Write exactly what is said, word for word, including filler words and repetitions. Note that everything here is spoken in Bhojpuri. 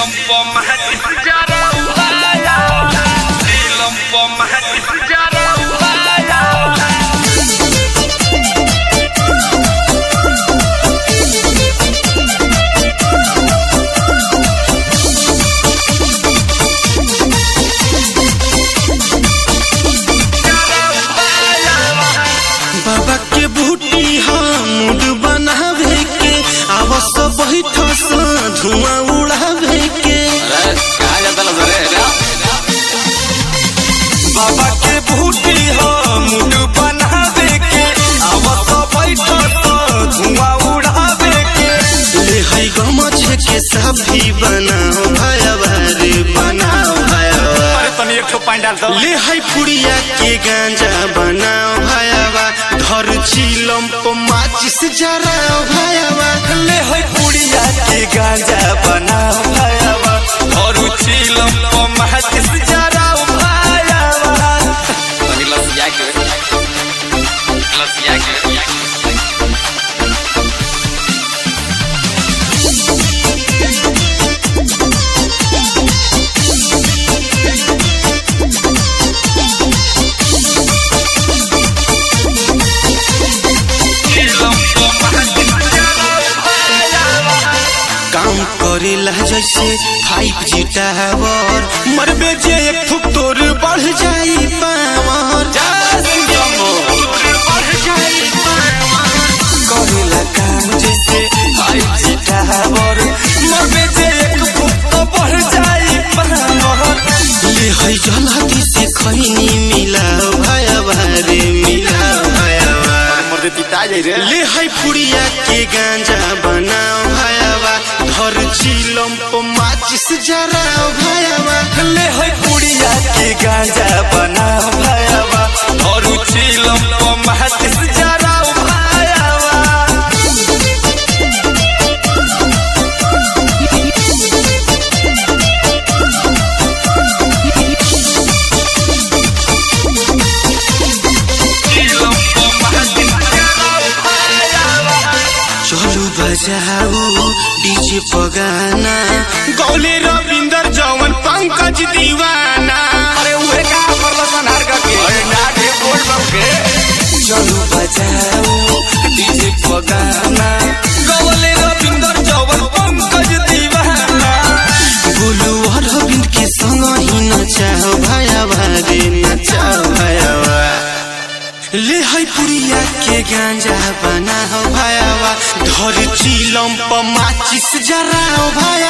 बाबा के बूटी मूड बनावे के आवस बैठस धुआं उड़ावे के बाबा के बूटी मूड बनावे के आवस बैठस धुआं उड़ावे के ले है गमछ के सभी बनाओ भयवा रे बनाओ भयवा ले है पुड़िया के गांजा बनाओ भयवा धर चिलम प माचिस जराओ भयवा ले है पुड़िया के गांजा बनाओ भयवा धर चिलम प माचिस जराओ भयवा लसिया के लसिया के काम करेला जैसे फाइव जी टावर मरबे जे एक फुक तोर बढ़ जाई पावर करेला काम जैसे फाइव जी टावर मरबे जे एक फुक तो बढ़ जाई पावर ले है जल्दी से खैनी मिलाओ भयवा रे मिलाओ भयवा ले है पुड़िया के गांजा बनाओ भयवा धर चिलम प माचिस जराओ भयवा ले है पुड़िया के गांजा बनाओ भयवा धर चिलम प माचिस जराओ भयवा चलू बजाऊ डीजे पगाना गौले रविंदर जवन पंकज दीवाना अरे उहे का करलो सनहर का के अरे नाटे बोल बम के चलू बजाऊ डीजे पगाना गौले रविंदर जवन पंकज दीवाना गोलू अरविंद के संग ही नचाओ भयवा रे नचाओ भयवा ले है पुड़िया के गांजा बनाओ भयवा धर चिलम प माचिस जराओ भयवा।